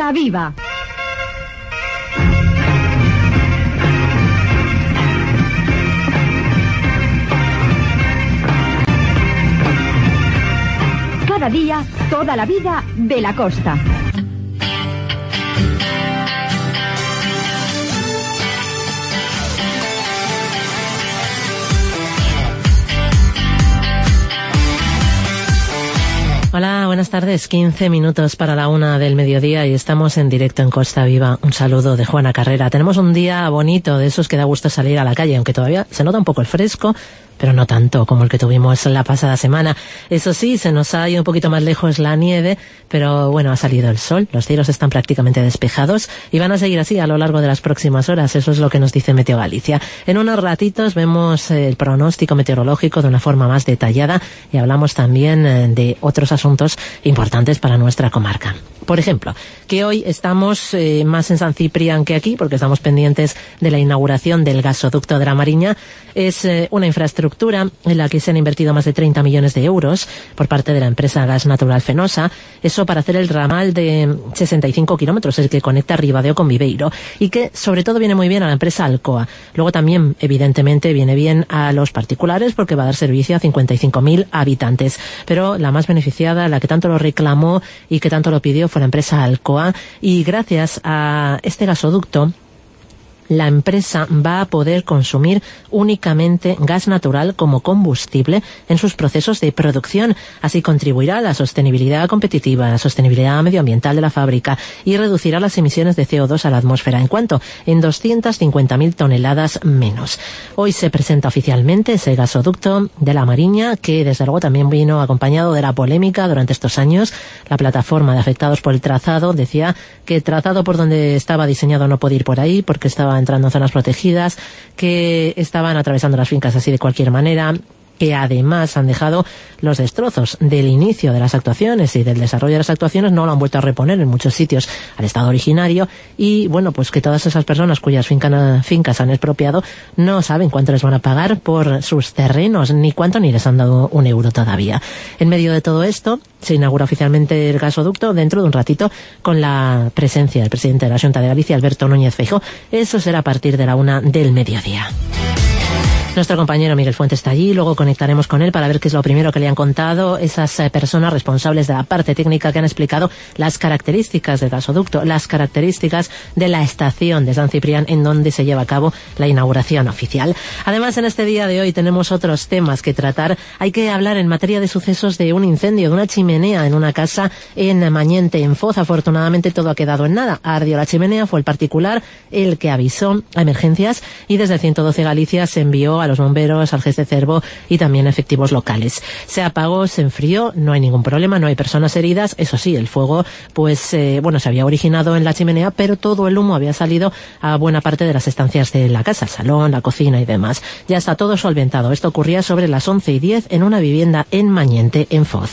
Costa Viva. Cada día, toda la vida de la costa. Hola, buenas tardes. 15 minutos para la 1 del mediodía y estamos en directo en Costa Viva. Un saludo de Juana Carrera. Tenemos un día bonito, de esos que da gusto salir a la calle, aunque todavía se nota un poco el fresco, pero no tanto como el que tuvimos la pasada semana. Eso sí, se nos ha ido un poquito más lejos la nieve, pero bueno, ha salido el sol, los cielos están prácticamente despejados y van a seguir así a lo largo de las próximas horas. Eso es lo que nos dice Meteo Galicia. En unos ratitos vemos el pronóstico meteorológico de una forma más detallada y hablamos también de otros asuntos importantes para nuestra comarca. Por ejemplo, que hoy estamos más en San Ciprián que aquí, porque estamos pendientes de la inauguración del gasoducto de la Mariña. Es una infraestructura en la que se han invertido más de 30 millones de euros por parte de la empresa Gas Natural Fenosa. Eso para hacer el ramal de 65 kilómetros, el que conecta Ribadeo con Viveiro, y que sobre todo viene muy bien a la empresa Alcoa. Luego también, evidentemente, viene bien a los particulares porque va a dar servicio a 55.000 habitantes. Pero la más beneficiada, la que tanto lo reclamó y que tanto lo pidió, fue la empresa Alcoa, y gracias a este gasoducto la empresa va a poder consumir únicamente gas natural como combustible en sus procesos de producción. Así contribuirá a la sostenibilidad competitiva, a la sostenibilidad medioambiental de la fábrica y reducirá las emisiones de CO2 a la atmósfera en 250.000 toneladas menos. Hoy se presenta oficialmente ese gasoducto de la Mariña, que desde luego también vino acompañado de la polémica durante estos años. La plataforma de afectados por el trazado decía que el trazado por donde estaba diseñado no podía ir por ahí porque estaba entrando en zonas protegidas, que estaban atravesando las fincas así de cualquier manera, que además han dejado los destrozos del inicio de las actuaciones y del desarrollo de las actuaciones, no lo han vuelto a reponer en muchos sitios al estado originario, y bueno, pues que todas esas personas cuyas fincas han expropiado no saben cuánto les van a pagar por sus terrenos, ni cuánto, ni les han dado un euro todavía. En medio de todo esto se inaugura oficialmente el gasoducto dentro de un ratito con la presencia del presidente de la Xunta de Galicia, Alberto Núñez Feijóo. Eso será a partir de la 1 del mediodía. Nuestro compañero Miguel Fuentes está allí, luego conectaremos con él para ver qué es lo primero que le han contado esas personas responsables de la parte técnica que han explicado las características del gasoducto, las características de la estación de San Ciprián en donde se lleva a cabo la inauguración oficial. Además, en este día de hoy tenemos otros temas que tratar. Hay que hablar en materia de sucesos de un incendio, de una chimenea en una casa en Mañente, en Foz. Afortunadamente todo ha quedado en nada. Ardió la chimenea, fue el particular el que avisó a emergencias y desde el 112 Galicia se envió a los bomberos, al GES Cervo y también efectivos locales. Se apagó, se enfrió, no hay ningún problema, no hay personas heridas. Eso sí, el fuego se había originado en la chimenea, pero todo el humo había salido a buena parte de las estancias de la casa, el salón, la cocina y demás. Ya está todo solventado. Esto ocurría sobre las 11:10 en una vivienda en Mañente, en Foz.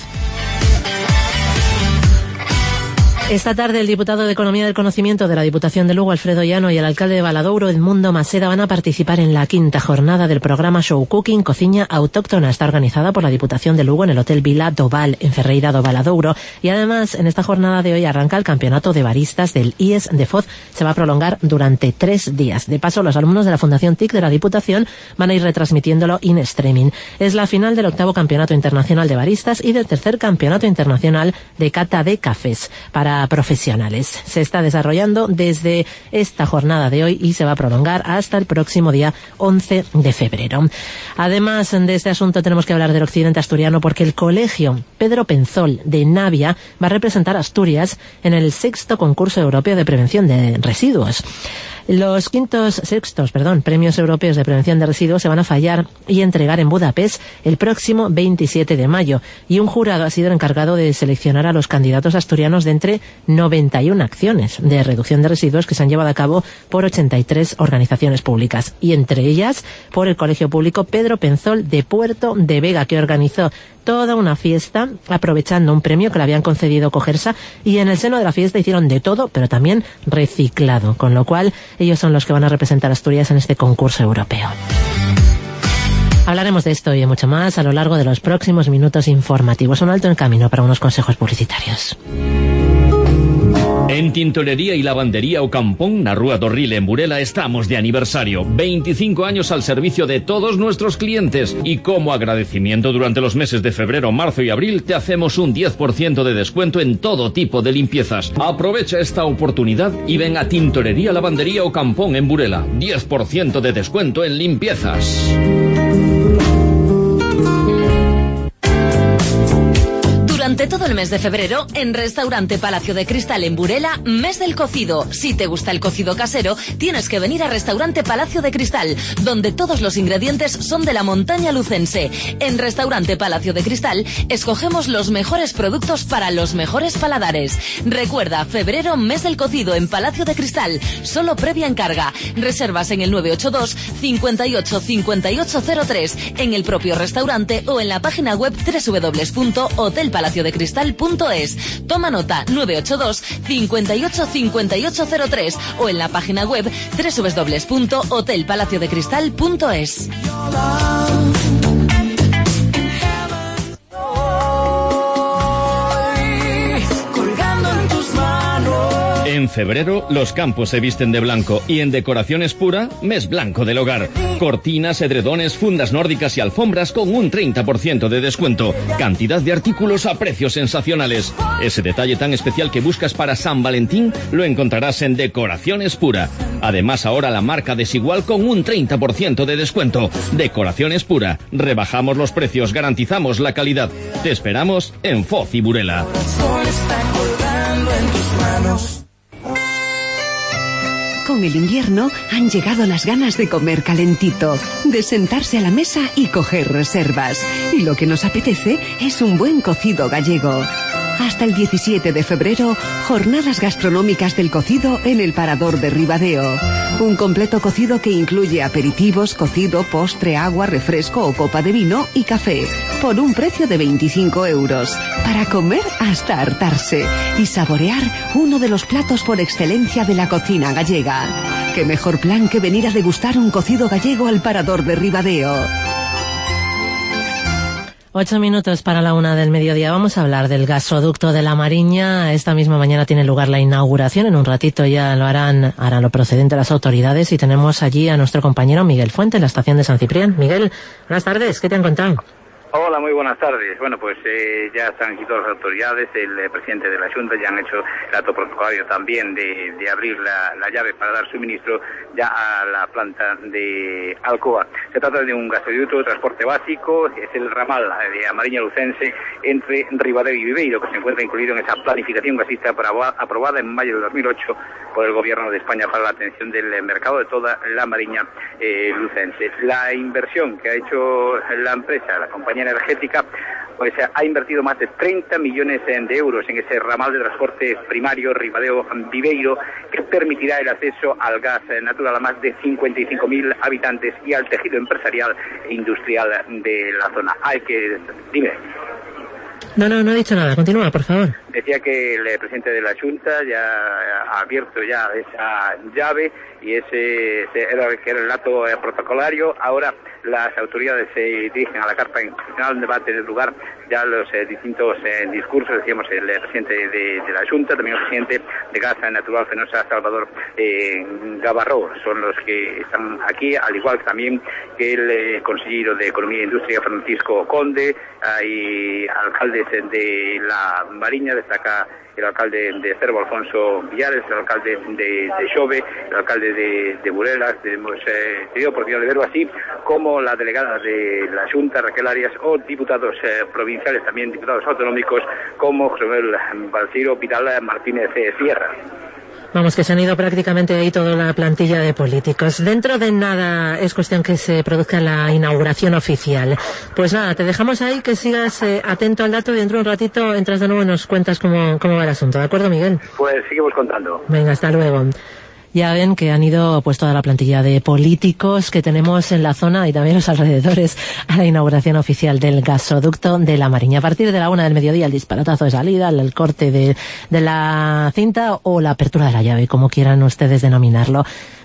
Esta tarde el diputado de Economía del Conocimiento de la Diputación de Lugo, Alfredo Llano, y el alcalde de Valadouro, Edmundo Maseda, van a participar en la 5ª jornada del programa Show Cooking Cociña Autóctona. Está organizada por la Diputación de Lugo en el Hotel Vila do Val, en Ferreira do Valadouro. Y además, en esta jornada de hoy arranca el campeonato de baristas del IES de Foz. Se va a prolongar durante 3 días. De paso, los alumnos de la Fundación TIC de la Diputación van a ir retransmitiéndolo in streaming. Es la final del 8º Campeonato Internacional de Baristas y del 3er Campeonato Internacional de Cata de Cafés para profesionales. Se está desarrollando desde esta jornada de hoy y se va a prolongar hasta el próximo día 11 de febrero. Además de este asunto tenemos que hablar del occidente asturiano porque el colegio Pedro Penzol de Navia va a representar a Asturias en el 6º concurso europeo de prevención de residuos. Los sextos premios europeos de prevención de residuos se van a fallar y entregar en Budapest el próximo 27 de mayo. Y un jurado ha sido el encargado de seleccionar a los candidatos asturianos de entre 91 acciones de reducción de residuos que se han llevado a cabo por 83 organizaciones públicas. Y entre ellas por el Colegio Público Pedro Penzol de Puerto de Vega, que organizó toda una fiesta aprovechando un premio que le habían concedido Cogersa, y en el seno de la fiesta hicieron de todo, pero también reciclado, con lo cual ellos son los que van a representar a Asturias en este concurso europeo. Hablaremos de esto y de mucho más a lo largo de los próximos minutos informativos. Un alto en camino para unos consejos publicitarios. En Tintorería y Lavandería Ocampón, na Rúa do Rile en Burela, estamos de aniversario. 25 años al servicio de todos nuestros clientes. Y como agradecimiento, durante los meses de febrero, marzo y abril, te hacemos un 10% de descuento en todo tipo de limpiezas. Aprovecha esta oportunidad y ven a Tintorería Lavandería Ocampón en Burela. 10% de descuento en limpiezas. Durante todo el mes de febrero, en Restaurante Palacio de Cristal en Burela, mes del cocido. Si te gusta el cocido casero, tienes que venir a Restaurante Palacio de Cristal, donde todos los ingredientes son de la montaña lucense. En Restaurante Palacio de Cristal, escogemos los mejores productos para los mejores paladares. Recuerda, febrero, mes del cocido en Palacio de Cristal, solo previa encarga. Reservas en el 982 58 5803, en el propio restaurante o en la página web www.hotelpalaciodecristal.es. Toma nota, 982 58 5803 o en la página web www.hotelpalaciodecristal.es. En febrero, los campos se visten de blanco y en Decoraciones Pura, mes blanco del hogar. Cortinas, edredones, fundas nórdicas y alfombras con un 30% de descuento. Cantidad de artículos a precios sensacionales. Ese detalle tan especial que buscas para San Valentín lo encontrarás en Decoraciones Pura. Además, ahora la marca Desigual con un 30% de descuento. Decoraciones Pura. Rebajamos los precios, garantizamos la calidad. Te esperamos en Foz y Burela. Con el invierno han llegado las ganas de comer calentito, de sentarse a la mesa y coger reservas. Y lo que nos apetece es un buen cocido gallego. Hasta el 17 de febrero, jornadas gastronómicas del cocido en el Parador de Ribadeo. Un completo cocido que incluye aperitivos, cocido, postre, agua, refresco o copa de vino y café, por un precio de 25 €, para comer hasta hartarse y saborear uno de los platos por excelencia de la cocina gallega. ¿Qué mejor plan que venir a degustar un cocido gallego al Parador de Ribadeo? 8 minutos para la 1 del mediodía. Vamos a hablar del gasoducto de La Mariña. Esta misma mañana tiene lugar la inauguración. En un ratito ya harán lo procedente las autoridades y tenemos allí a nuestro compañero Miguel Fuente en la estación de San Ciprián. Miguel, buenas tardes. ¿Qué te han contado? Hola, muy buenas tardes. Bueno, pues ya están aquí todas las autoridades, el presidente de la Junta ya han hecho el acto protocolario también de abrir la llave para dar suministro ya a la planta de Alcoa. Se trata de un gasoducto de transporte básico, es el ramal de Amariña Lucense entre Ribadeo y Viveiro, que se encuentra incluido en esa planificación gasista aprobada en mayo de 2008 por el Gobierno de España para la atención del mercado de toda la Mariña Lucense. La inversión que ha hecho la empresa, la compañía energética, pues ha invertido más de 30 millones de euros en ese ramal de transporte primario Ribadeo-Viveiro, que permitirá el acceso al gas natural a más de 55.000 habitantes y al tejido empresarial e industrial de la zona. Dime. No he dicho nada. Continúa, por favor. Decía que el presidente de la Junta ya ha abierto ya esa llave y ese era el acto protocolario. Ahora las autoridades se dirigen a la carpa institucional donde va a tener lugar ya los distintos discursos. Decíamos el presidente de la Junta, también el presidente de Gas Natural Fenosa, Salvador Gavarró, son los que están aquí, al igual que también que el consejero de Economía e Industria, Francisco Conde. Hay alcaldes de La Mariña, destaca el alcalde de Cervo, Alfonso Villares, el alcalde de Xove, el alcalde de Burela. Hemos tenido oportunidad de verlo, así como la delegada de la Junta, Raquel Arias, o diputados provinciales, también diputados autonómicos, como José Manuel Balciro, Vidal, Martínez Sierra. Vamos, que se han ido prácticamente ahí toda la plantilla de políticos. Dentro de nada es cuestión que se produzca la inauguración oficial. Pues nada, te dejamos ahí, que sigas atento al dato y dentro de un ratito entras de nuevo y nos cuentas cómo va el asunto. ¿De acuerdo, Miguel? Pues seguimos contando. Venga, hasta luego. Ya ven que han ido pues toda la plantilla de políticos que tenemos en la zona y también los alrededores a la inauguración oficial del gasoducto de La Mariña. A partir de la 1 del mediodía, el disparatazo de salida, el corte de la cinta o la apertura de la llave, como quieran ustedes denominarlo.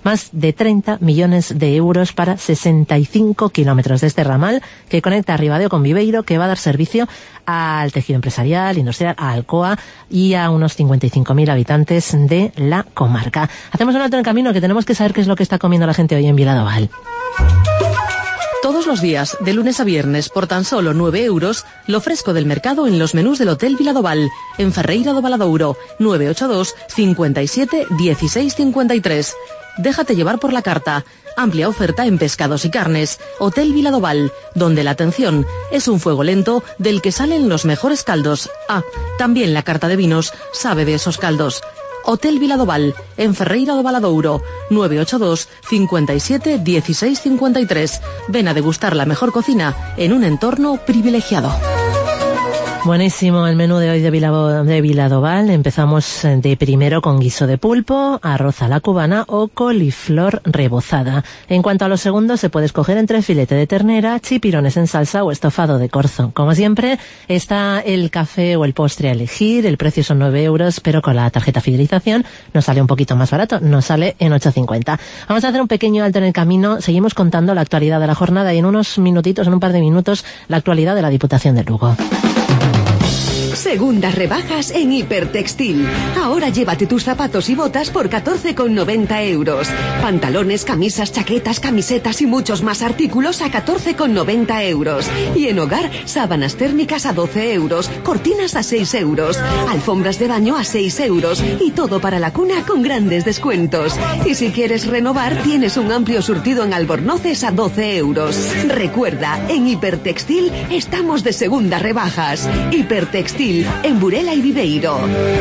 más de 30 millones de euros para 65 kilómetros de este ramal que conecta a Ribadeo con Viveiro, que va a dar servicio al tejido empresarial, industrial, a Alcoa y a unos 55.000 habitantes de la comarca. Hacemos un alto en el camino, que tenemos que saber qué es lo que está comiendo la gente hoy en Viladoval. Todos los días, de lunes a viernes, por tan solo 9 euros, lo fresco del mercado en los menús del Hotel Viladoval, en Ferreira do Valadouro, 982 57 16 53. Déjate llevar por la carta. Amplia oferta en pescados y carnes. Hotel Viladoval, donde la atención es un fuego lento del que salen los mejores caldos. Ah, también la carta de vinos sabe de esos caldos. Hotel Viladoval, en Ferreira do Valadouro, 982 57 16 53. Ven a degustar la mejor cocina en un entorno privilegiado. Buenísimo el menú de hoy de Viladoval. Empezamos de primero con guiso de pulpo, arroz a la cubana o coliflor rebozada. En cuanto a los segundos, se puede escoger entre filete de ternera, chipirones en salsa o estofado de corzo. Como siempre, está el café o el postre a elegir. El precio son 9 euros, pero con la tarjeta fidelización nos sale un poquito más barato. Nos sale en 8,50. Vamos a hacer un pequeño alto en el camino. Seguimos contando la actualidad de la jornada y en unos minutitos, en un par de minutos, la actualidad de la Diputación de Lugo. Segundas rebajas en Hipertextil. Ahora llévate tus zapatos y botas por 14,90 euros. Pantalones, camisas, chaquetas, camisetas y muchos más artículos a 14,90 euros. Y en hogar, sábanas térmicas a 12 euros, cortinas a 6 euros, alfombras de baño a 6 euros y todo para la cuna con grandes descuentos. Y si quieres renovar, tienes un amplio surtido en albornoces a 12 euros. Recuerda, en Hipertextil estamos de segundas rebajas. Hipertextil, en Burela y Viveiro.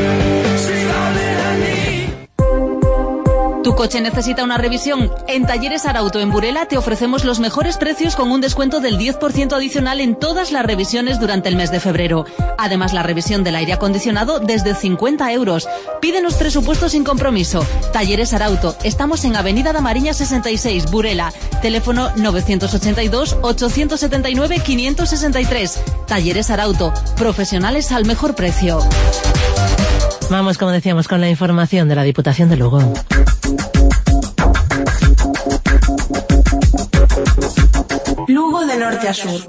¿Tu coche necesita una revisión? En Talleres Arauto en Burela te ofrecemos los mejores precios con un descuento del 10% adicional en todas las revisiones durante el mes de febrero. Además, la revisión del aire acondicionado desde 50 euros. Pídenos presupuesto sin compromiso. Talleres Arauto. Estamos en Avenida da Mariña 66, Burela. Teléfono 982 879 563. Talleres Arauto. Profesionales al mejor precio. Vamos, como decíamos, con la información de la Diputación de Lugo. Lugo de norte a sur.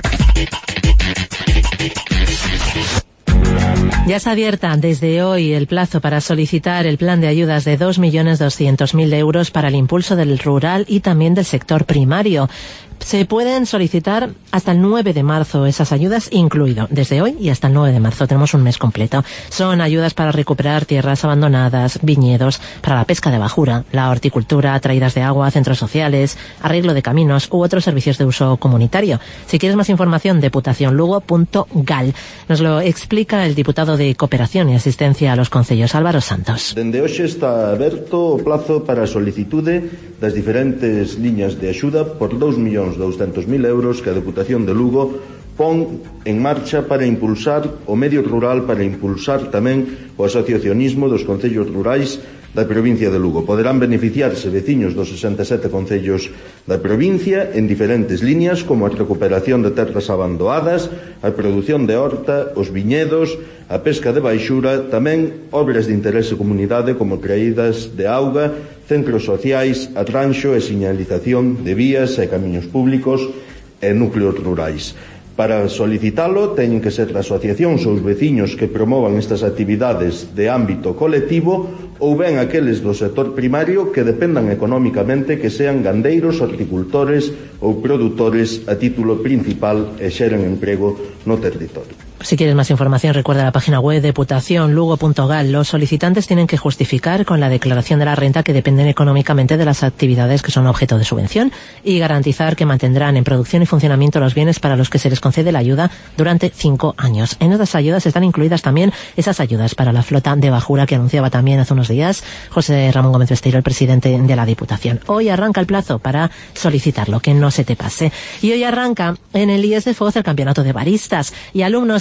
Ya se abierta desde hoy el plazo para solicitar el plan de ayudas de 2.200.000 euros para el impulso del rural y también del sector primario. Se pueden solicitar hasta el 9 de marzo esas ayudas, incluido desde hoy y hasta el 9 de marzo. Tenemos un mes completo. Son ayudas para recuperar tierras abandonadas, viñedos, para la pesca de bajura, la horticultura, traídas de agua, centros sociales, arreglo de caminos u otros servicios de uso comunitario. Si quieres más información, deputacionlugo.gal. Nos lo explica el diputado de Cooperación y Asistencia a los Concellos, Álvaro Santos. Dende hoxe está aberto o plazo para a solicitude das diferentes liñas de axuda por 2.200.000 euros que a Deputación de Lugo pon en marcha para impulsar o medio rural, para impulsar tamén o asociacionismo dos concellos rurais da provincia de Lugo. Poderán beneficiarse veciños dos 67 concellos da provincia en diferentes líneas como a recuperación de terras abandonadas, a produción de horta, os viñedos, a pesca de baixura, tamén obras de interese comunidade como creídas de auga, centros sociais, arranxo e señalización de vías e camiños públicos e núcleos rurais. Para solicitalo, teñen que ser asociacións ou os veciños que promovan estas actividades de ámbito colectivo ou ben aqueles do sector primario que dependan económicamente, que sean gandeiros, horticultores ou produtores a título principal e xeren emprego no territorio. Si quieres más información, recuerda la página web deputacionlugo.gal. Los solicitantes tienen que justificar con la declaración de la renta que dependen económicamente de las actividades que son objeto de subvención y garantizar que mantendrán en producción y funcionamiento los bienes para los que se les concede la ayuda durante 5 años. En estas ayudas están incluidas también esas ayudas para la flota de bajura que anunciaba también hace unos días José Ramón Gómez Besteiro, el presidente de la Diputación. Hoy arranca el plazo para solicitarlo, que no se te pase. Y hoy arranca en el IES de Foz el campeonato de baristas y alumnos de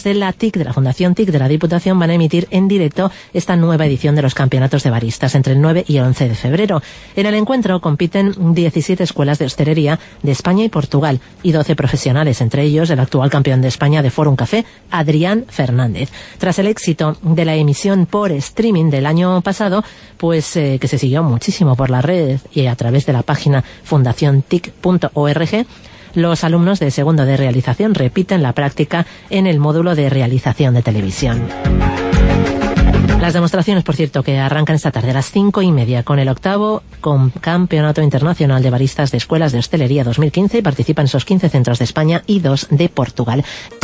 de la TIC, de la Fundación TIC de la Diputación, van a emitir en directo esta nueva edición de los campeonatos de baristas entre el 9 y el 11 de febrero. En el encuentro compiten 17 escuelas de hostelería de España y Portugal y 12 profesionales, entre ellos el actual campeón de España de Forum Café, Adrián Fernández. Tras el éxito de la emisión por streaming del año pasado, pues que se siguió muchísimo por la red y a través de la página fundaciontic.org, los alumnos de segundo de realización repiten la práctica en el módulo de realización de televisión. Las demostraciones, por cierto, que arrancan esta tarde a las 5:30 con el 8º Campeonato Internacional de Baristas de Escuelas de Hostelería 2015 y participan esos 15 centros de España y 2 de Portugal.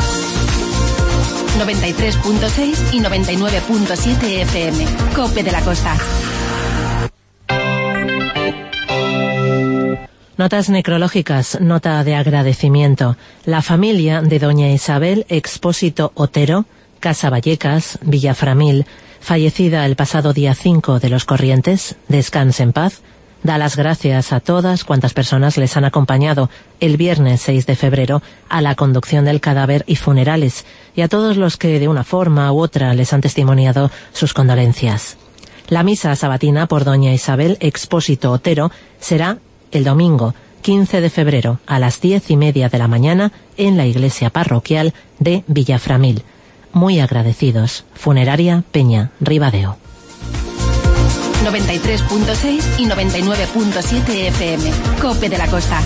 93.6 y 99.7 FM. COPE de la Costa. Notas necrológicas, nota de agradecimiento. La familia de doña Isabel Expósito Otero, Casa Vallecas, Villaframil, fallecida el pasado día 5 de los Corrientes, descanse en paz, da las gracias a todas cuantas personas les han acompañado el viernes 6 de febrero a la conducción del cadáver y funerales, y a todos los que de una forma u otra les han testimoniado sus condolencias. La misa sabatina por doña Isabel Expósito Otero será el domingo 15 de febrero a las 10:30 de la mañana en la iglesia parroquial de Villaframil. Muy agradecidos. Funeraria Peña, Ribadeo. 93.6 y 99.7 FM. COPE de la Costa.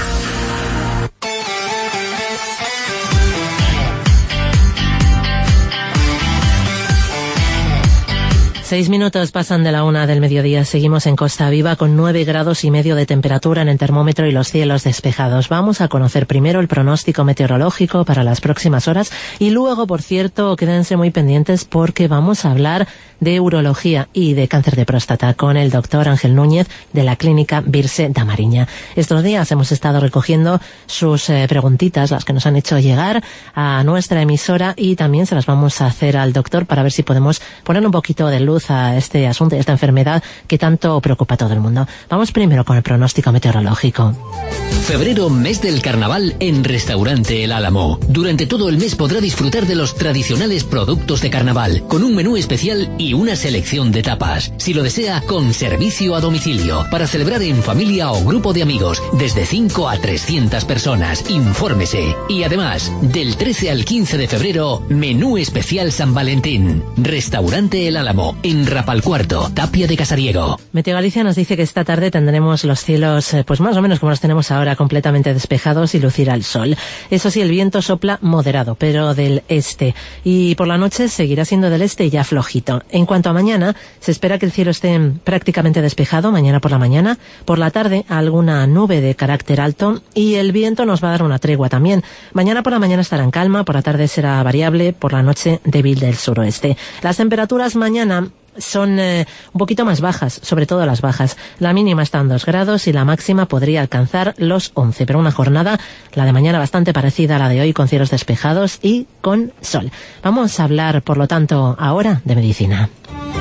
Seis minutos pasan de la 1 del mediodía. Seguimos en Costa Viva con 9,5 grados de temperatura en el termómetro y los cielos despejados. Vamos a conocer primero el pronóstico meteorológico para las próximas horas y luego, por cierto, quédense muy pendientes porque vamos a hablar de urología y de cáncer de próstata con el doctor Ángel Núñez de la Clínica Virse da Mariña. Estos días hemos estado recogiendo sus preguntitas, las que nos han hecho llegar a nuestra emisora, y también se las vamos a hacer al doctor para ver si podemos poner un poquito de luz a este asunto y esta enfermedad que tanto preocupa a todo el mundo. Vamos primero con el pronóstico meteorológico. Febrero, mes del carnaval en Restaurante El Álamo. Durante todo el mes podrá disfrutar de los tradicionales productos de carnaval, con un menú especial y una selección de tapas. Si lo desea, con servicio a domicilio, para celebrar en familia o grupo de amigos, desde 5 a 300 personas. Infórmese. Y además, del 13 al 15 de febrero, menú especial San Valentín. Restaurante El Álamo, en Rapalcuarto, Tapia de Casariego. Meteo Galicia nos dice que esta tarde tendremos los cielos pues más o menos como los tenemos ahora, completamente despejados y lucirá el sol. Eso sí, el viento sopla moderado, pero del este. Y por la noche seguirá siendo del este ya flojito. En cuanto a mañana, se espera que el cielo esté prácticamente despejado mañana por la mañana. Por la tarde, alguna nube de carácter alto y el viento nos va a dar una tregua también. Mañana por la mañana estará en calma, por la tarde será variable, por la noche débil del suroeste. Las temperaturas mañana son un poquito más bajas, sobre todo las bajas. La mínima está en 2 grados y la máxima podría alcanzar los 11, pero una jornada, la de mañana, bastante parecida a la de hoy, con cielos despejados y con sol. Vamos a hablar, por lo tanto, ahora de medicina.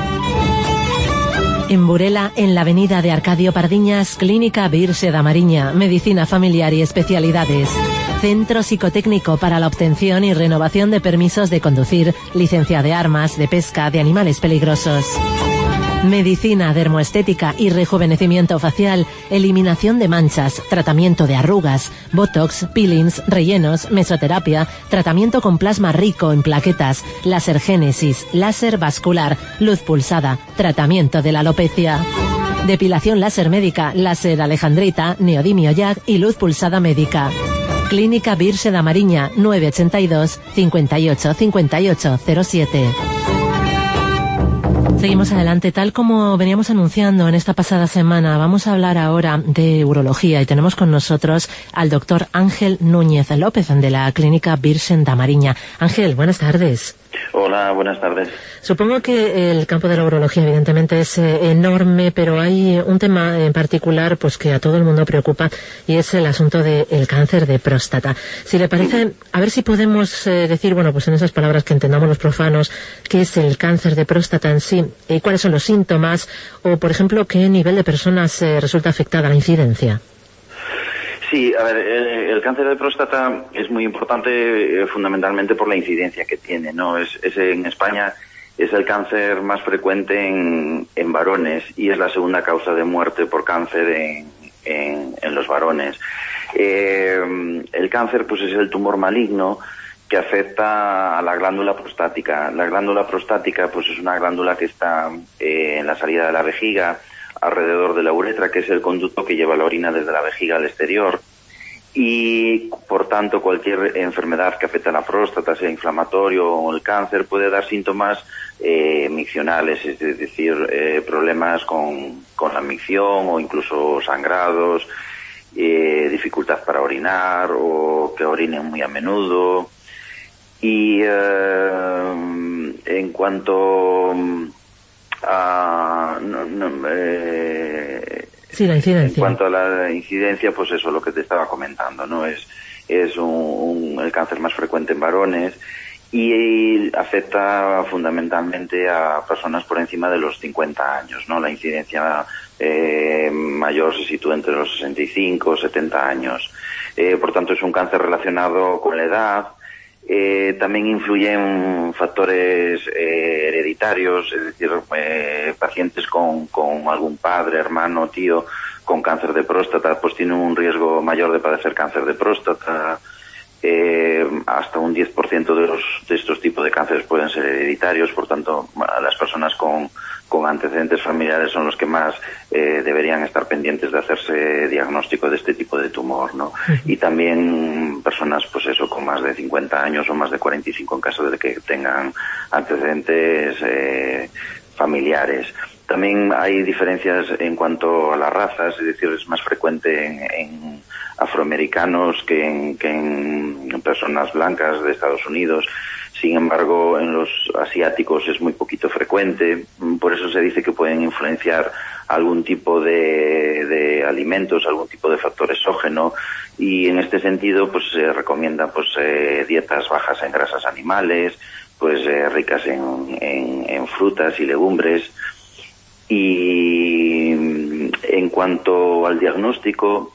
En Burela, en la avenida de Arcadio Pardiñas, Clínica Virse da Mariña, medicina familiar y especialidades. Centro psicotécnico para la obtención y renovación de permisos de conducir, licencia de armas, de pesca, de animales peligrosos. Medicina dermoestética y rejuvenecimiento facial, eliminación de manchas, tratamiento de arrugas, botox, peelings, rellenos, mesoterapia, tratamiento con plasma rico en plaquetas, láser génesis, láser vascular, luz pulsada, tratamiento de la alopecia. Depilación láser médica, láser alejandrita, neodimio YAG y luz pulsada médica. Clínica Virse da Mariña, 982 58 58 07. Seguimos adelante, tal como veníamos anunciando en esta pasada semana. Vamos a hablar ahora de urología y tenemos con nosotros al doctor Ángel Núñez López de la Clínica Virse da Mariña. Ángel, buenas tardes. Hola, buenas tardes. Supongo que el campo de la urología evidentemente es enorme, pero hay un tema en particular pues que a todo el mundo preocupa y es el asunto del cáncer de próstata. Si le parece, a ver si podemos decir, bueno, pues en esas palabras que entendamos los profanos, qué es el cáncer de próstata en sí, cuáles son los síntomas o, por ejemplo, qué nivel de personas resulta afectada la incidencia. Sí, a ver, el cáncer de próstata es muy importante fundamentalmente por la incidencia que tiene, ¿no? Es en España es el cáncer más frecuente en varones y es la segunda causa de muerte por cáncer en los varones. El cáncer pues es el tumor maligno que afecta a la glándula prostática. La glándula prostática pues es una glándula que está en la salida de la vejiga, alrededor de la uretra, que es el conducto que lleva la orina desde la vejiga al exterior, y por tanto cualquier enfermedad que afecte a la próstata, sea inflamatorio o el cáncer, puede dar síntomas miccionales, es decir, problemas con la micción o incluso sangrados, dificultad para orinar o que orinen muy a menudo. Y en cuanto sí, la incidencia. En cuanto a la incidencia, pues eso, lo que te estaba comentando, ¿no? Es el cáncer más frecuente en varones y afecta fundamentalmente a personas por encima de los 50 años, ¿no? La incidencia mayor se sitúa entre los 65 o 70 años. Por tanto, es un cáncer relacionado con la edad. También influyen factores hereditarios, es decir, pacientes con algún padre, hermano, tío con cáncer de próstata, pues tienen un riesgo mayor de padecer cáncer de próstata. Hasta un 10% de estos tipos de cánceres pueden ser hereditarios, por tanto, las personas con antecedentes familiares son los que más deberían estar pendientes de hacerse diagnóstico de este tipo de tumor, ¿no? Y también personas, pues eso, con más de 50 años o más de 45 en caso de que tengan antecedentes familiares. También hay diferencias en cuanto a las razas, es decir, es más frecuente en afroamericanos que en personas blancas de Estados Unidos. Sin embargo, en los asiáticos es muy poquito frecuente, por eso se dice que pueden influenciar algún tipo de alimentos, algún tipo de factor exógeno, y en este sentido pues se recomienda pues dietas bajas en grasas animales, pues ricas en frutas y legumbres. Y en cuanto al diagnóstico,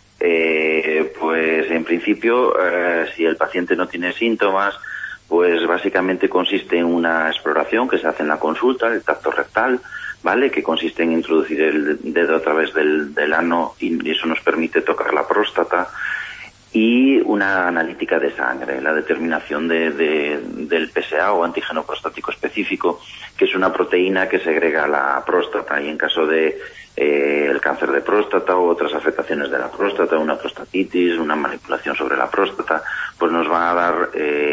pues en principio si el paciente no tiene síntomas, pues básicamente consiste en una exploración que se hace en la consulta, el tacto rectal, ¿vale? Que consiste en introducir el dedo a través del ano y eso nos permite tocar la próstata, y una analítica de sangre, la determinación del PSA o antígeno prostático específico, que es una proteína que segrega la próstata, y en caso de el cáncer de próstata o otras afectaciones de la próstata, una prostatitis, una manipulación sobre la próstata, pues nos van a dar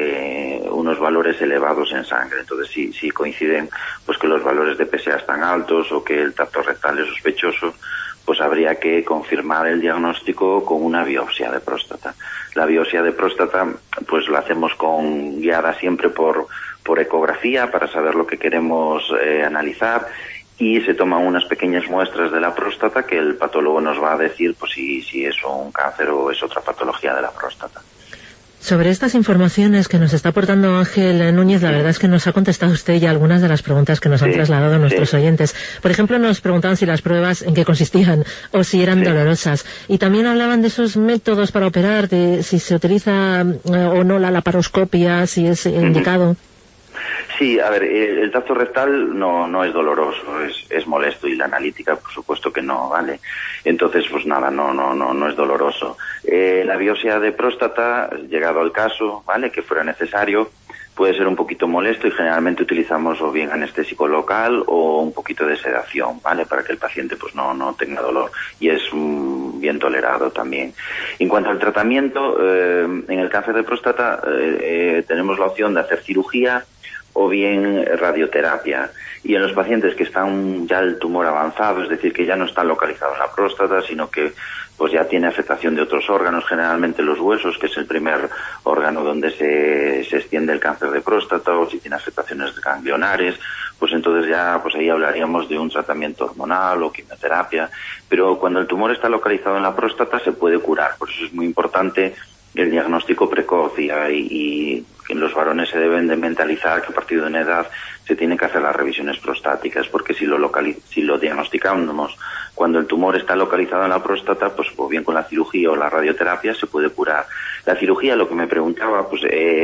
unos valores elevados en sangre. Entonces, si coinciden pues que los valores de PSA están altos o que el tacto rectal es sospechoso, pues habría que confirmar el diagnóstico con una biopsia de próstata. La biopsia de próstata pues la hacemos guiada siempre por ecografía para saber lo que queremos analizar, y se toman unas pequeñas muestras de la próstata que el patólogo nos va a decir pues si es un cáncer o es otra patología de la próstata. Sobre estas informaciones que nos está aportando Ángel Núñez, la verdad es que nos ha contestado usted ya algunas de las preguntas que nos han trasladado nuestros oyentes. Por ejemplo, nos preguntaban si las pruebas en qué consistían o si eran dolorosas. Y también hablaban de esos métodos para operar, de si se utiliza o no la laparoscopia, si es indicado. Sí, a ver, el tacto rectal no es doloroso, es molesto, y la analítica, por supuesto que no, ¿vale? Entonces, pues nada, no es doloroso. La biopsia de próstata, llegado al caso, ¿vale?, que fuera necesario, puede ser un poquito molesto, y generalmente utilizamos o bien anestésico local o un poquito de sedación, ¿vale?, para que el paciente pues no tenga dolor, y es bien tolerado también. En cuanto al tratamiento, en el cáncer de próstata tenemos la opción de hacer cirugía o bien radioterapia, y en los pacientes que están ya el tumor avanzado, es decir, que ya no están localizados en la próstata, sino que pues ya tiene afectación de otros órganos, generalmente los huesos, que es el primer órgano donde se extiende el cáncer de próstata, o si tiene afectaciones ganglionares, pues entonces ya pues ahí hablaríamos de un tratamiento hormonal o quimioterapia. Pero cuando el tumor está localizado en la próstata se puede curar, por eso es muy importante el diagnóstico precoz, y los varones se deben de mentalizar que a partir de una edad se tienen que hacer las revisiones prostáticas, porque si lo diagnosticamos cuando el tumor está localizado en la próstata, pues o bien con la cirugía o la radioterapia se puede curar. La cirugía, lo que me preguntaba, pues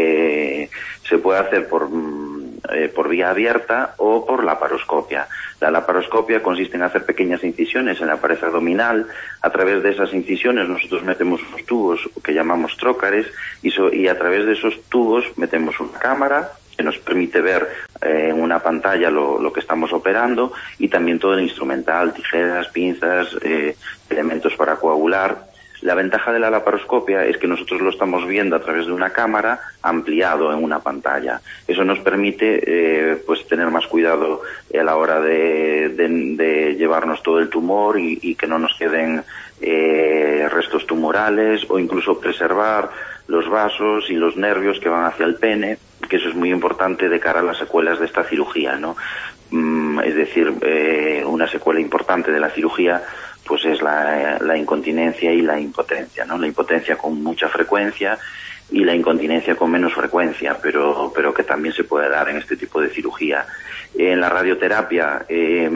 se puede hacer por vía abierta o por laparoscopia. La laparoscopia consiste en hacer pequeñas incisiones en la pared abdominal. A través de esas incisiones nosotros metemos unos tubos que llamamos trócares y a través de esos tubos metemos una cámara que nos permite ver en una pantalla lo que estamos operando, y también todo el instrumental, tijeras, pinzas, elementos para coagular. La ventaja de la laparoscopia es que nosotros lo estamos viendo a través de una cámara ampliado en una pantalla. Eso nos permite pues tener más cuidado a la hora de llevarnos todo el tumor y que no nos queden restos tumorales, o incluso preservar los vasos y los nervios que van hacia el pene, que eso es muy importante de cara a las secuelas de esta cirugía, ¿no? Es decir, una secuela importante de la cirugía pues es la incontinencia y la impotencia, ¿no? La impotencia con mucha frecuencia y la incontinencia con menos frecuencia, pero que también se puede dar en este tipo de cirugía. En la radioterapia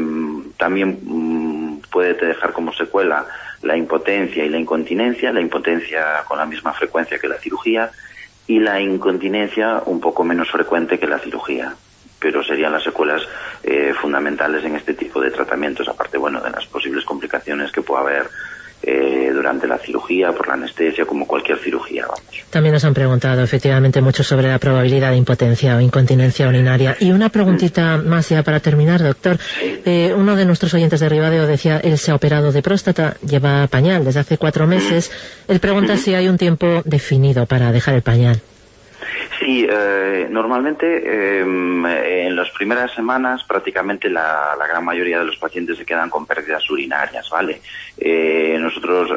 también puede dejar como secuela la impotencia y la impotencia con la misma frecuencia que la cirugía, y la incontinencia un poco menos frecuente que la cirugía, pero serían las secuelas fundamentales en este tipo de tratamientos, aparte, bueno, de las posibles complicaciones que pueda haber durante la cirugía, por la anestesia, como cualquier cirugía, vamos. También nos han preguntado efectivamente mucho sobre la probabilidad de impotencia o incontinencia urinaria. Y una preguntita más ya para terminar, doctor. Uno de nuestros oyentes de Ribadeo decía, él se ha operado de próstata, lleva pañal desde hace 4 meses. Él pregunta si hay un tiempo definido para dejar el pañal. Sí, normalmente en las primeras semanas prácticamente la gran mayoría de los pacientes se quedan con pérdidas urinarias, ¿vale? Nosotros,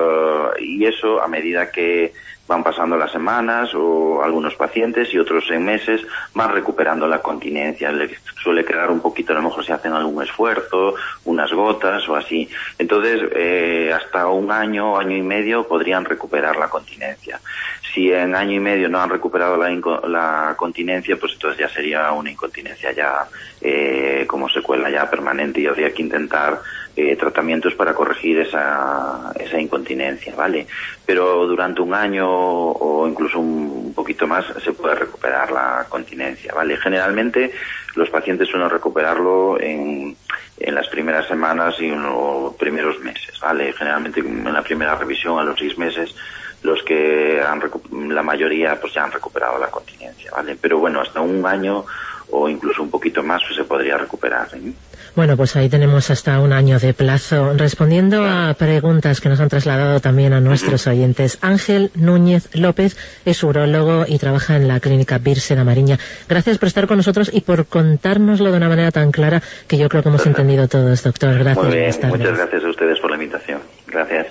y eso a medida que van pasando las semanas, o algunos pacientes y otros en meses van recuperando la continencia. Les suele quedar un poquito, a lo mejor si hacen algún esfuerzo, unas gotas o así. Entonces, hasta 1 año, año y medio podrían recuperar la continencia. Si en año y medio no han recuperado la continencia, pues entonces ya sería una incontinencia ya como secuela ya permanente, y habría que intentar tratamientos para corregir esa incontinencia, ¿vale? Pero durante 1 año o incluso un poquito más se puede recuperar la continencia, ¿vale? Generalmente los pacientes suelen recuperarlo en las primeras semanas y en los primeros meses, ¿vale? Generalmente en la primera revisión a los 6 meses los que la mayoría pues ya han recuperado la continencia, ¿vale? Pero bueno, hasta 1 año o incluso un poquito más pues se podría recuperar, ¿eh? Bueno, pues ahí tenemos hasta 1 año de plazo. Respondiendo a preguntas que nos han trasladado también a nuestros oyentes, Ángel Núñez López es urólogo y trabaja en la clínica Birse da Mariña. Gracias por estar con nosotros y por contárnoslo de una manera tan clara que yo creo que hemos entendido todos, doctor. Gracias. Muy bien, muchas gracias a ustedes por la invitación. Gracias.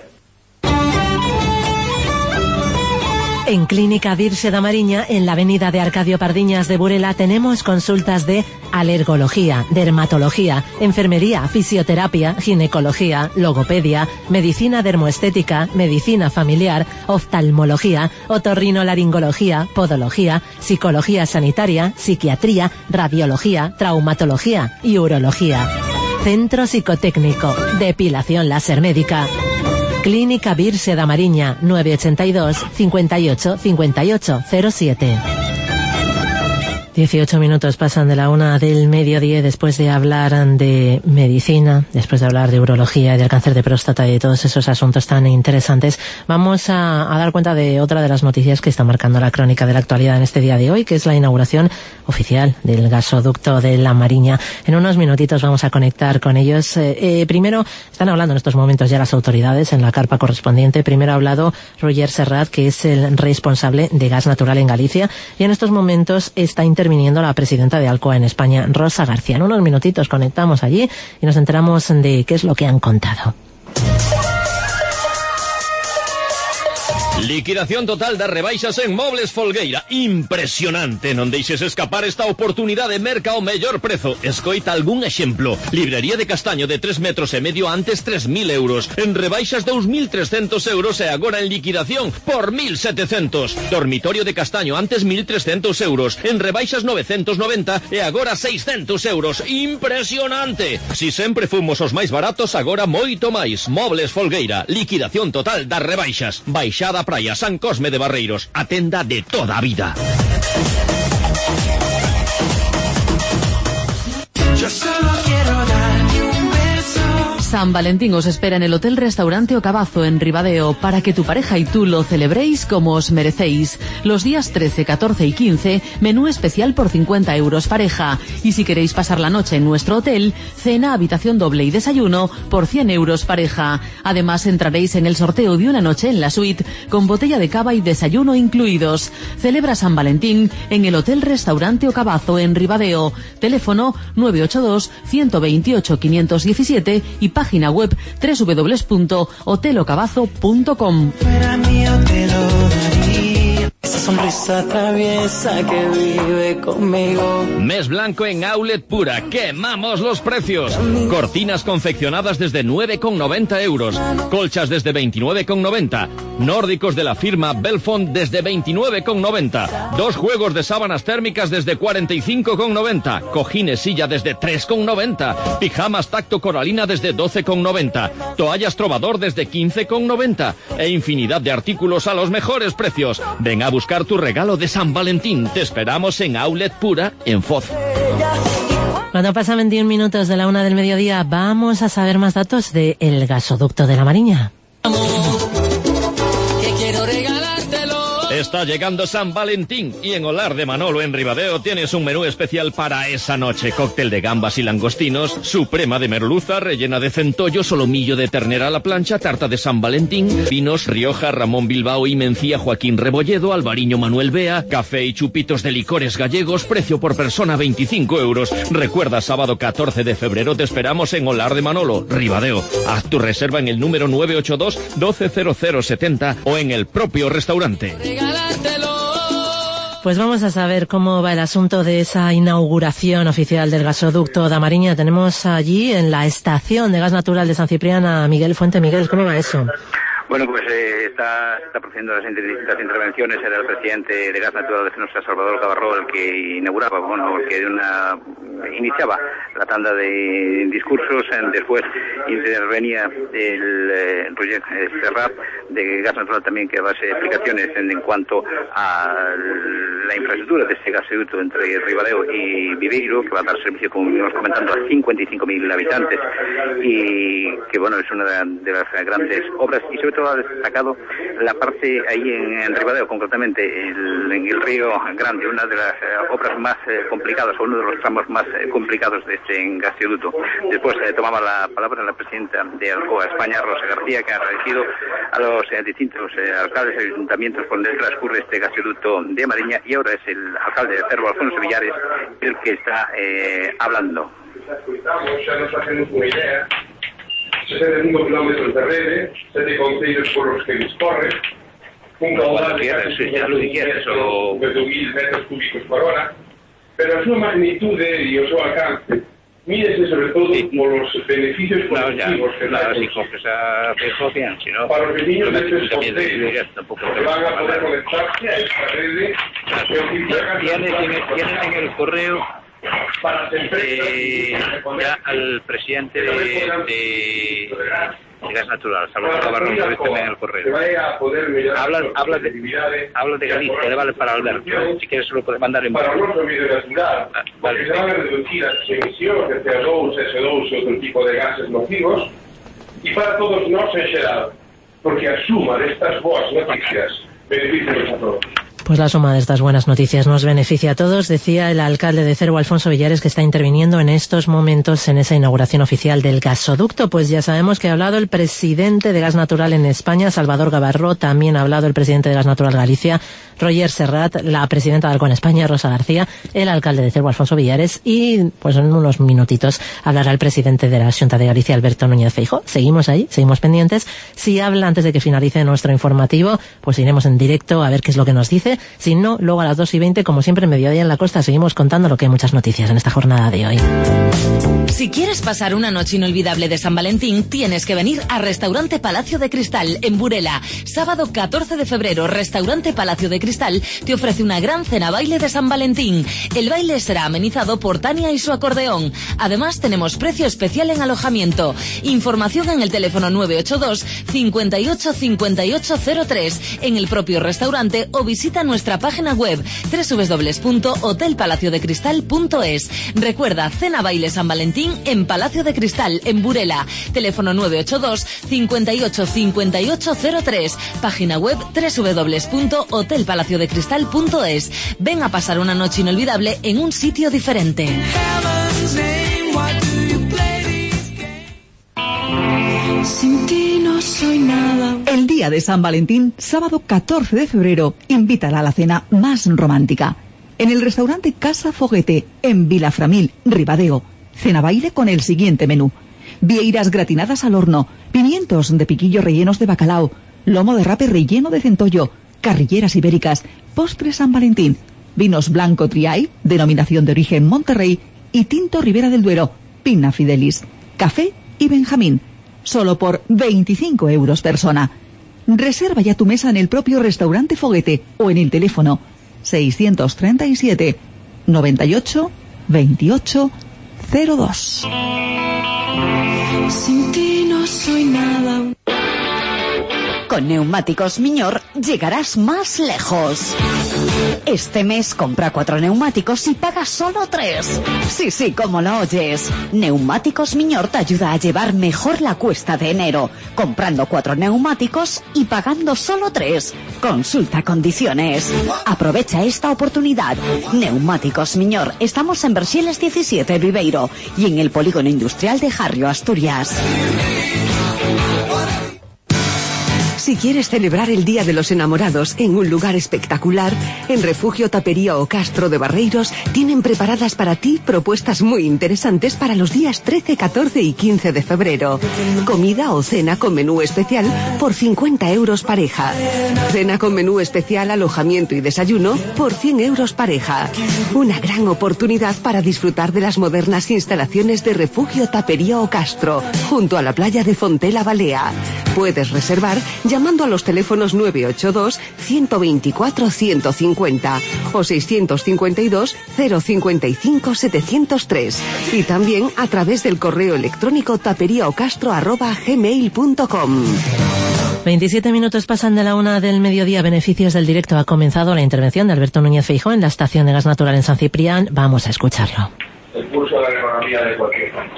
En Clínica Birse da Mariña, en la avenida de Arcadio Pardiñas de Burela, tenemos consultas de alergología, dermatología, enfermería, fisioterapia, ginecología, logopedia, medicina dermoestética, medicina familiar, oftalmología, otorrinolaringología, podología, psicología sanitaria, psiquiatría, radiología, traumatología y urología. Centro psicotécnico, depilación láser médica. Clínica Birse da Mariña, 982 58 58 07. 18 minutos pasan de la 1 del mediodía. Después de hablar de medicina, después de hablar de urología y del cáncer de próstata y de todos esos asuntos tan interesantes, vamos a dar cuenta de otra de las noticias que está marcando la crónica de la actualidad en este día de hoy, que es la inauguración oficial del gasoducto de La Mariña. En unos minutitos vamos a conectar con ellos. Primero, están hablando en estos momentos ya las autoridades en la carpa correspondiente. Primero ha hablado Roger Serrat, que es el responsable de gas natural en Galicia, y en estos momentos está interviniendo la presidenta de Alcoa en España, Rosa García. En unos minutitos conectamos allí y nos enteramos de qué es lo que han contado. Liquidación total das rebaixas en Mobles Folgueira. Impresionante. Non deixes escapar esta oportunidade. Merca ao mellor prezo. Escoita algún exemplo. Librería de castaño de 3,5 metros antes 3.000 euros. En rebaixas 2.300 euros e agora en liquidación por 1.700. Dormitorio de castaño antes 1.300 euros. En rebaixas 990 e agora 600 euros. Impresionante. Si sempre fomos os máis baratos, agora moito máis. Mobles Folgueira. Liquidación total das rebaixas. Baixada Praia San Cosme de Barreiros, a tenda de toda a vida. Yo solo quiero darte un beso. San Valentín os espera en el Hotel Restaurante O Cabazo en Ribadeo para que tu pareja y tú lo celebréis como os merecéis. Los días 13, 14 y 15, menú especial por 50 euros pareja. Y si queréis pasar la noche en nuestro hotel, cena, habitación doble y desayuno por 100 euros pareja. Además entraréis en el sorteo de una noche en la suite con botella de cava y desayuno incluidos. Celebra San Valentín en el Hotel Restaurante O Cabazo en Ribadeo. Teléfono 982 128 517 y página web www.hotelocabazo.com. Fuera mío te lo daría. Esa sonrisa traviesa que vive conmigo. Mes blanco en Outlet Pura. ¡Quemamos los precios! Cortinas confeccionadas desde 9,90 euros. Colchas desde 29,90. Nórdicos de la firma Belfont desde 29,90. 2 juegos de sábanas térmicas desde 45,90. Cojines silla desde 3,90. Pijamas tacto coralina desde 12,90. Toallas Trovador desde 15,90. E infinidad de artículos a los mejores precios. Ven a buscar tu regalo de San Valentín. Te esperamos en Outlet Pura, en Foz. Cuando pasan 21 minutos de la 1 del mediodía, vamos a saber más datos de el gasoducto de la Mariña. Está llegando San Valentín y en Olar de Manolo en Ribadeo tienes un menú especial para esa noche. Cóctel de gambas y langostinos, suprema de merluza rellena de centollo, solomillo de ternera a la plancha, tarta de San Valentín, vinos Rioja, Ramón Bilbao y Mencía Joaquín Rebolledo, Alvariño Manuel Bea, café y chupitos de licores gallegos, precio por persona 25 euros. Recuerda, sábado 14 de febrero te esperamos en Olar de Manolo, Ribadeo. Haz tu reserva en el número 982 120070 o en el propio restaurante. Pues vamos a saber cómo va el asunto de esa inauguración oficial del gasoducto da Mariña. Tenemos allí en la estación de gas natural de San Ciprián a Miguel Fuente. Miguel, ¿cómo va eso? Bueno, pues está procediendo las intervenciones. Era el presidente de Gas Natural de Fenosa, Salvador Cabarró, el que inauguraba, el que iniciaba la tanda de discursos. Después intervenía el Roger Serrat de Gas Natural también, que va a hacer explicaciones en cuanto a la infraestructura de este gasoducto entre Ribadeo y Viveiro, que va a dar servicio, como venimos comentando, a 55.000 habitantes y que, bueno, es una de las grandes obras. Y sobre todo ha destacado la parte ahí en Ribadeo, concretamente en el Río Grande, una de las obras más complicadas, o uno de los tramos más complicados de este gasoducto. Después tomaba la palabra la presidenta de Alcoa España, Rosa García, que ha agradecido a los distintos alcaldes y ayuntamientos por donde transcurre este gasoducto de Mariña, y ahora es el alcalde de Cervo, Alfonso Villares, el que está hablando. Ya nos hacemos una idea. 65 kilómetros de rede, 7 concellos por los que discorre, un caudal de casi 4.000 metros cúbicos por hora, pero a súa magnitude e o seu alcance mídese sobre todo por los beneficios colectivos que para los vecinos de estos concellos que van a poder conectarse a esta rede. Tienen en el correo ya al presidente de Gas Natural, Salvador Cabarrón, que también en el correo. Habla de Galicia, vale para Alberto. Si quieres se lo puedes mandar en para o noso medio natural, porque se van a reducir as emisións de CO2, SO2 e outro tipo de gases nocivos, e para todos nós en xeral, porque a suma destas boas noticias beneficios a todos. Pues la suma de estas buenas noticias nos beneficia a todos, decía el alcalde de Cervo, Alfonso Villares, que está interviniendo en estos momentos en esa inauguración oficial del gasoducto. Pues ya sabemos que ha hablado el presidente de Gas Natural en España, Salvador Gabarró, también ha hablado el presidente de Gas Natural Galicia, Roger Serrat, la presidenta de Alcoa en España, Rosa García, el alcalde de Cervo, Alfonso Villares, y pues en unos minutitos hablará el presidente de la Xunta de Galicia, Alberto Núñez Feijóo. Seguimos ahí, seguimos pendientes. Si habla antes de que finalice nuestro informativo, pues iremos en directo a ver qué es lo que nos dice. Si no, luego a las 2:20, como siempre, Mediodía en la Costa, seguimos contando lo que hay muchas noticias en esta jornada de hoy. Si quieres pasar una noche inolvidable de San Valentín, tienes que venir a Restaurante Palacio de Cristal, en Burela. Sábado 14 de febrero, Restaurante Palacio de Cristal te ofrece una gran cena baile de San Valentín. El baile será amenizado por Tania y su acordeón. Además, tenemos precio especial en alojamiento. Información en el teléfono 982 58 5803 en el propio restaurante o visita nuestra página web www.hotelpalaciodecristal.es. Recuerda, cena baile San Valentín en Palacio de Cristal, en Burela. Teléfono 982 58 5803. Página web www.hotelpalaciodecristal.es. Ven a pasar una noche inolvidable en un sitio diferente. Sin ti no soy nada. El día de San Valentín, sábado 14 de febrero, invítala a la cena más romántica. En el restaurante Casa Foguete, en Vilaframil, Ribadeo. Cena baile con el siguiente menú: vieiras gratinadas al horno, pimientos de piquillo rellenos de bacalao, lomo de rape relleno de centollo, carrilleras ibéricas, postre San Valentín, vinos blanco Triay, denominación de origen Monterrey, y tinto Ribera del Duero, Pinna Fidelis, café y Benjamín. Solo por 25 euros persona. Reserva ya tu mesa en el propio restaurante Foguete o en el teléfono 637 98 28 02. Sin ti no soy nada. Con Neumáticos Miñor llegarás más lejos. Este mes compra 4 neumáticos y paga solo 3. Sí, como lo oyes. Neumáticos Miñor te ayuda a llevar mejor la cuesta de enero, comprando 4 neumáticos y pagando solo 3. Consulta condiciones. Aprovecha esta oportunidad. Neumáticos Miñor. Estamos en Verxeles 17, Viveiro, y en el Polígono Industrial de Jarrio, Asturias. Si quieres celebrar el Día de los Enamorados en un lugar espectacular, en Refugio Tapería o Castro de Barreiros tienen preparadas para ti propuestas muy interesantes para los días 13, 14 y 15 de febrero. Comida o cena con menú especial por 50 euros pareja. Cena con menú especial, alojamiento y desayuno por 100 euros pareja. Una gran oportunidad para disfrutar de las modernas instalaciones de Refugio Tapería o Castro, junto a la playa de Fontela Balea. Puedes reservar llamando a los teléfonos 982 124 150 o 652 055 703 y también a través del correo electrónico taperiaocastro@gmail.com. 27 minutos pasan de la 1 del mediodía. Beneficios del directo. Ha comenzado la intervención de Alberto Núñez Feijóo en la estación de gas natural en San Ciprián. Vamos a escucharlo. El curso de la economía de cualquier país.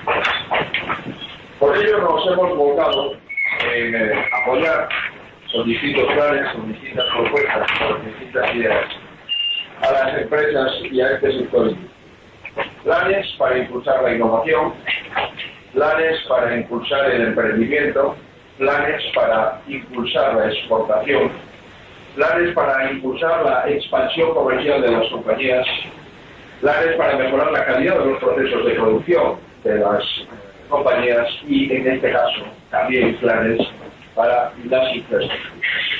Por ello nos hemos volcado en apoyar con distintos planes, con distintas propuestas, con distintas ideas a las empresas y a este sector. Planes para impulsar la innovación, planes para impulsar el emprendimiento, planes para impulsar la exportación, planes para impulsar la expansión comercial de las compañías, planes para mejorar la calidad de los procesos de producción de las compañías y, en este caso, también planes para las infraestructuras.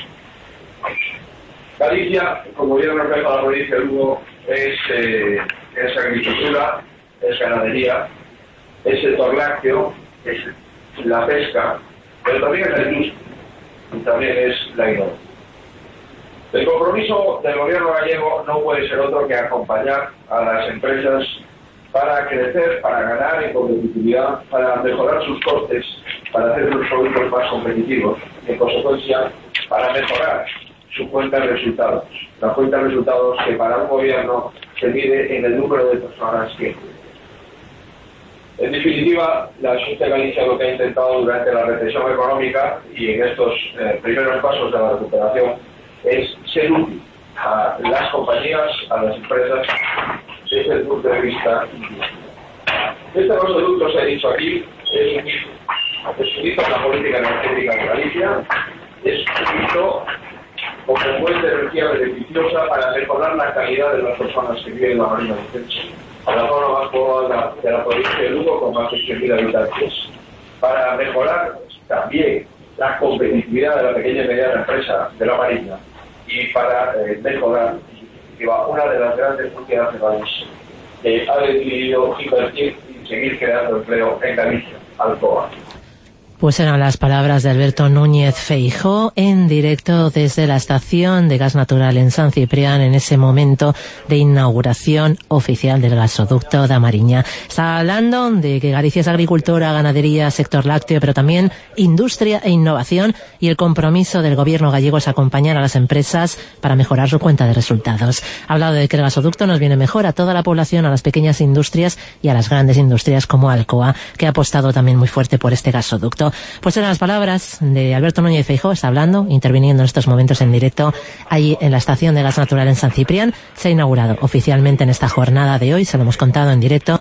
Galicia, como gobierno refleja la provincia de Lugo, es agricultura, es ganadería, es sector lácteo, es la pesca, pero también es la industria y también es la innovación. El compromiso del gobierno gallego no puede ser otro que acompañar a las empresas para crecer, para ganar en competitividad, para mejorar sus costes, para hacer sus productos más competitivos y, en consecuencia, para mejorar su cuenta de resultados. La cuenta de resultados que para un gobierno se mide en el número de personas que cuidan. En definitiva, la Xunta de Galicia lo que ha intentado durante la recesión económica y en estos primeros pasos de la recuperación es ser útil a las compañías, a las empresas, desde el punto de vista. Este gasoducto, se ha dicho aquí, es un hito en la política energética de Galicia, es un hito como fuente de energía beneficiosa para mejorar la calidad de las personas que viven en la Marina de Censo, a la zona más poblada de la provincia de Lugo, con más de 100.000 habitantes, para mejorar también la competitividad de la pequeña y mediana empresa de la Marina y para mejorar una de las grandes multinacionales que ha decidido invertir y seguir creando empleo en Galicia, Alcoa. Pues eran las palabras de Alberto Núñez Feijóo en directo desde la estación de gas natural en San Ciprián en ese momento de inauguración oficial del gasoducto da Mariña. Está hablando de que Galicia es agricultura, ganadería, sector lácteo, pero también industria e innovación, y el compromiso del gobierno gallego es acompañar a las empresas para mejorar su cuenta de resultados. Ha hablado de que el gasoducto nos viene mejor a toda la población, a las pequeñas industrias y a las grandes industrias como Alcoa, que ha apostado también muy fuerte por este gasoducto. Pues eran las palabras de Alberto Núñez Feijóo, está hablando, interviniendo en estos momentos en directo allí en la estación de gas natural en San Ciprián. Se ha inaugurado oficialmente en esta jornada de hoy, se lo hemos contado en directo.